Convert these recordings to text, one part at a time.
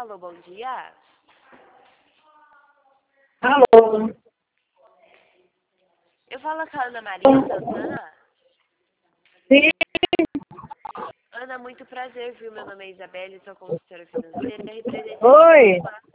Alô, bom dia. Alô? Eu falo com a Ana Maria Santana. Sim, Ana, muito prazer, viu? Meu nome é Isabelle, sou consultora financeira e representante do oi. Banco Master.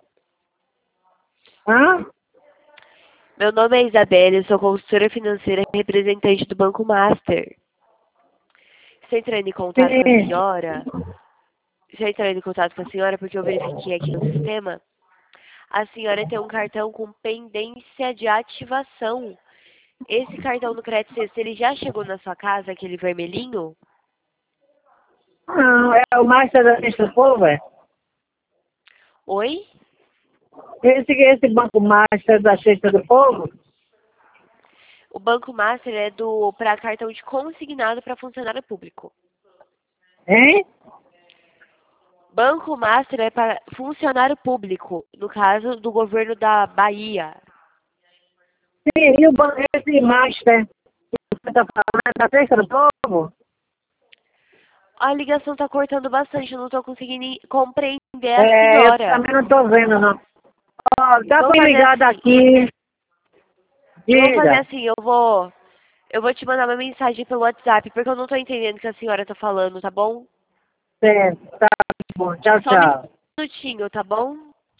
Hã? Meu nome é Isabelle, sou consultora financeira e representante do Banco Master. Estou entrando em contato com a Sim. senhora. Estou entrando em contato com a senhora porque eu verifiquei aqui no sistema. A senhora tem um cartão com pendência de ativação. Esse cartão do Crédito Sexta, ele já chegou na sua casa, aquele vermelhinho? Não, é o Master da Cesta do Povo, é? Oi? Esse Banco Master da Cesta do Povo? O Banco Master é para cartão de consignado para funcionário público. Hein? Banco Master é para funcionário público, no caso do governo da Bahia. Sim, e esse Master que você está falando é da Cesta do Povo? A ligação está cortando bastante, eu não estou conseguindo compreender a É, eu senhora. também não estou vendo, não. Ó, dá Vamos para fazer ligar assim. daqui. Vamos fazer Diga. assim, eu vou te mandar uma mensagem pelo WhatsApp, porque eu não estou entendendo o que a senhora está falando, tá bom? Certo, tá bom. Tchau, Só um tchau. minutinho, tá bom?